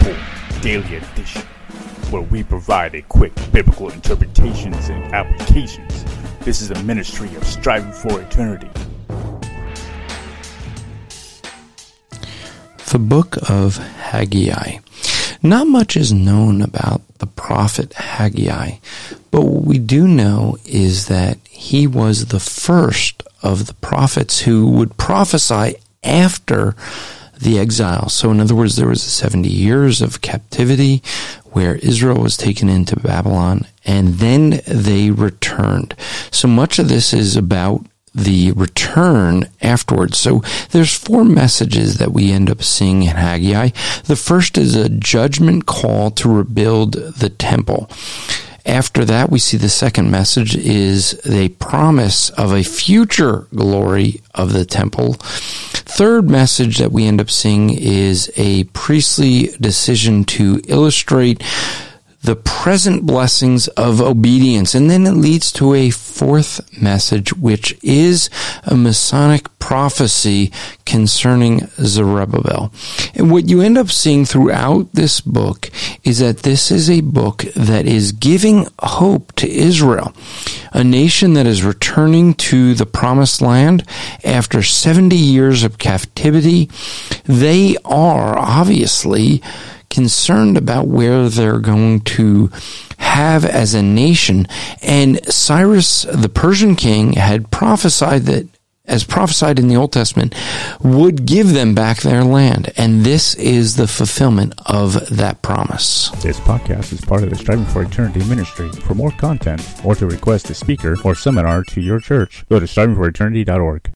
Report Daily Edition, where we provide a quick biblical interpretations and applications. This is a ministry of Striving for Eternity. The Book of Haggai. Not much is known about the prophet Haggai, but what we do know is that he was the first of the prophets who would prophesy after the exile. So in other words, there was 70 years of captivity where Israel was taken into Babylon, and then they returned. So much of this is about the return afterwards. So there's 4 messages that we end up seeing in Haggai. The first is a judgment call to rebuild the temple. After that, we see the second message is a promise of a future glory of the temple. Third message that we end up seeing is a priestly decision to illustrate the present blessings of obedience. And then it leads to a fourth message, which is a Masonic prophecy concerning Zerubbabel. And what you end up seeing throughout this book is that this is a book that is giving hope to Israel, a nation that is returning to the promised land after 70 years of captivity. They are obviously concerned about where they're going to have as a nation. And Cyrus, the Persian king, had prophesied that, as prophesied in the Old Testament, would give them back their land. And this is the fulfillment of that promise. This podcast is part of the Striving for Eternity ministry. For more content, or to request a speaker or seminar to your church, go to strivingforeternity.org.